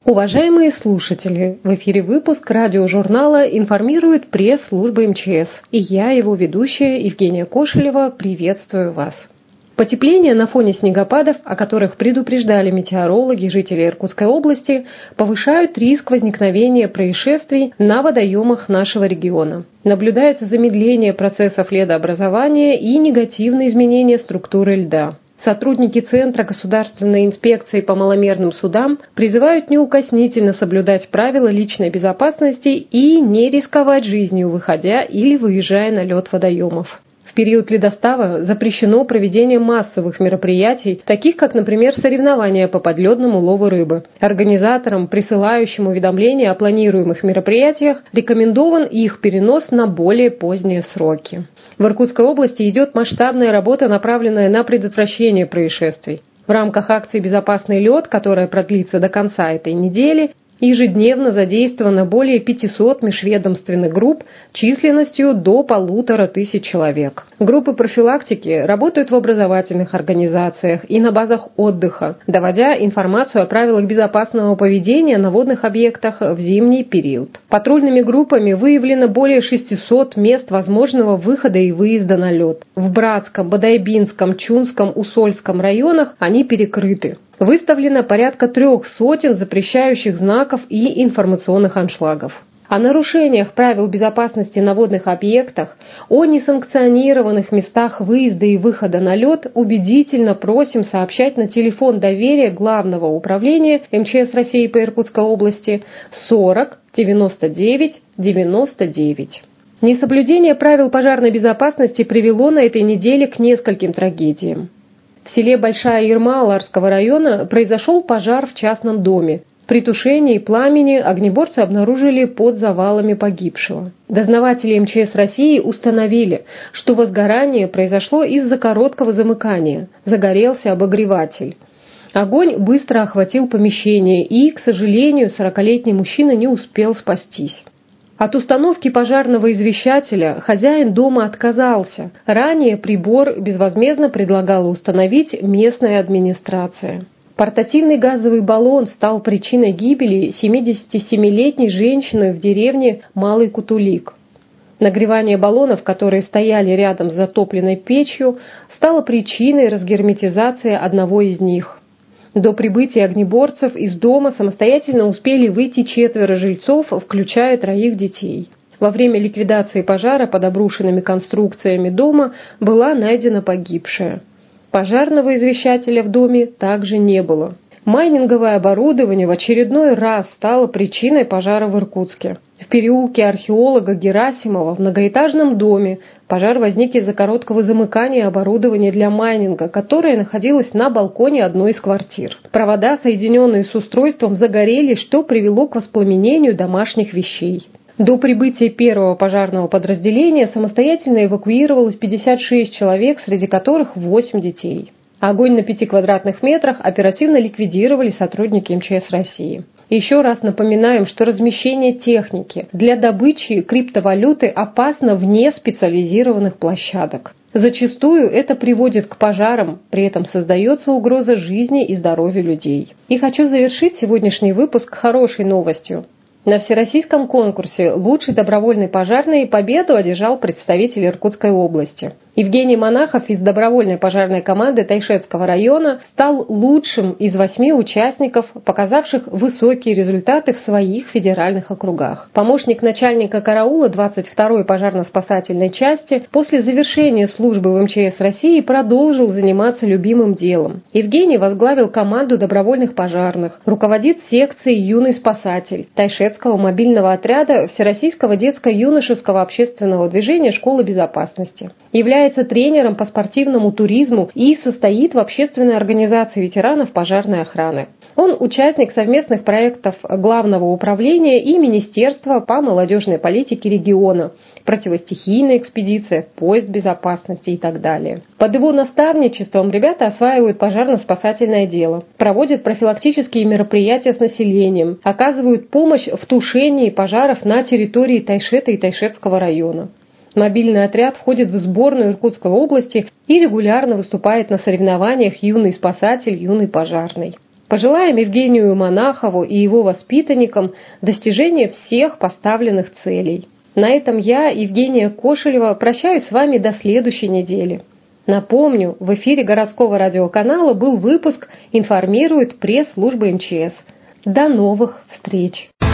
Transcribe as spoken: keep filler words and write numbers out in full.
Уважаемые слушатели, в эфире выпуск радиожурнала «Информирует пресс-служба эм че эс», и я, его ведущая Евгения Кошелева, приветствую вас. Потепление на фоне снегопадов, о которых предупреждали метеорологи, жители Иркутской области, повышают риск возникновения происшествий на водоемах нашего региона. Наблюдается замедление процессов ледообразования и негативные изменения структуры льда. Сотрудники Центра государственной инспекции по маломерным судам призывают неукоснительно соблюдать правила личной безопасности и не рисковать жизнью, выходя или выезжая на лед водоемов. В период ледостава запрещено проведение массовых мероприятий, таких как, например, соревнования по подледному лову рыбы. Организаторам, присылающим уведомления о планируемых мероприятиях, рекомендован их перенос на более поздние сроки. В Иркутской области идет масштабная работа, направленная на предотвращение происшествий. В рамках акции «Безопасный лед», которая продлится до конца этой недели, ежедневно задействовано более пятисот межведомственных групп численностью до полутора тысяч человек. Группы профилактики работают в образовательных организациях и на базах отдыха, доводя информацию о правилах безопасного поведения на водных объектах в зимний период. Патрульными группами выявлено более шестисот мест возможного выхода и выезда на лед. В Братском, Бодайбинском, Чунском, Усольском районах они перекрыты. Выставлено порядка трех сотен запрещающих знаков и информационных аншлагов. О нарушениях правил безопасности на водных объектах, о несанкционированных местах выезда и выхода на лед убедительно просим сообщать на телефон доверия Главного управления эм че эс России по Иркутской области сорок девяносто девять девяносто девять. Несоблюдение правил пожарной безопасности привело на этой неделе к нескольким трагедиям. В селе Большая Ерма Ларского района произошел пожар в частном доме. При тушении пламени огнеборцы обнаружили под завалами погибшего. Дознаватели эм че эс России установили, что возгорание произошло из-за короткого замыкания. Загорелся обогреватель. Огонь быстро охватил помещение и, к сожалению, сорокалетний мужчина не успел спастись. От установки пожарного извещателя хозяин дома отказался. Ранее прибор безвозмездно предлагала установить местная администрация. Портативный газовый баллон стал причиной гибели семидесятисемилетней женщины в деревне Малый Кутулик. Нагревание баллонов, которые стояли рядом с затопленной печью, стало причиной разгерметизации одного из них. До прибытия огнеборцев из дома самостоятельно успели выйти четверо жильцов, включая троих детей. Во время ликвидации пожара под обрушенными конструкциями дома была найдена погибшая. Пожарного извещателя в доме также не было. Майнинговое оборудование в очередной раз стало причиной пожара в Иркутске. В переулке археолога Герасимова в многоэтажном доме пожар возник из-за короткого замыкания оборудования для майнинга, которое находилось на балконе одной из квартир. Провода, соединенные с устройством, загорелись, что привело к воспламенению домашних вещей. До прибытия первого пожарного подразделения самостоятельно эвакуировалось пятьдесят шесть человек, среди которых восемь детей. Огонь на пяти квадратных метрах оперативно ликвидировали сотрудники эм че эс России. Еще раз напоминаем, что размещение техники для добычи криптовалюты опасно вне специализированных площадок. Зачастую это приводит к пожарам, при этом создается угроза жизни и здоровью людей. И хочу завершить сегодняшний выпуск хорошей новостью. На всероссийском конкурсе «Лучший добровольный пожарный» победу одержал представитель Иркутской области. Евгений Монахов из добровольной пожарной команды Тайшетского района стал лучшим из восьми участников, показавших высокие результаты в своих федеральных округах. Помощник начальника караула двадцать второй пожарно-спасательной части после завершения службы в эм че эс России продолжил заниматься любимым делом. Евгений возглавил команду добровольных пожарных, руководит секцией «Юный спасатель» Тайшетского мобильного отряда Всероссийского детско-юношеского общественного движения «Школа безопасности». Является тренером по спортивному туризму и состоит в общественной организации ветеранов пожарной охраны. Он участник совместных проектов Главного управления и Министерства по молодежной политике региона, противостихийная экспедиция, поезд безопасности и так далее. Под его наставничеством ребята осваивают пожарно-спасательное дело, проводят профилактические мероприятия с населением, оказывают помощь в тушении пожаров на территории Тайшета и Тайшетского района. Мобильный отряд входит в сборную Иркутской области и регулярно выступает на соревнованиях «Юный спасатель», «Юный пожарный». Пожелаем Евгению Монахову и его воспитанникам достижения всех поставленных целей. На этом я, Евгения Кошелева, прощаюсь с вами до следующей недели. Напомню, в эфире городского радиоканала был выпуск «Информирует пресс-служба эм че эс». До новых встреч!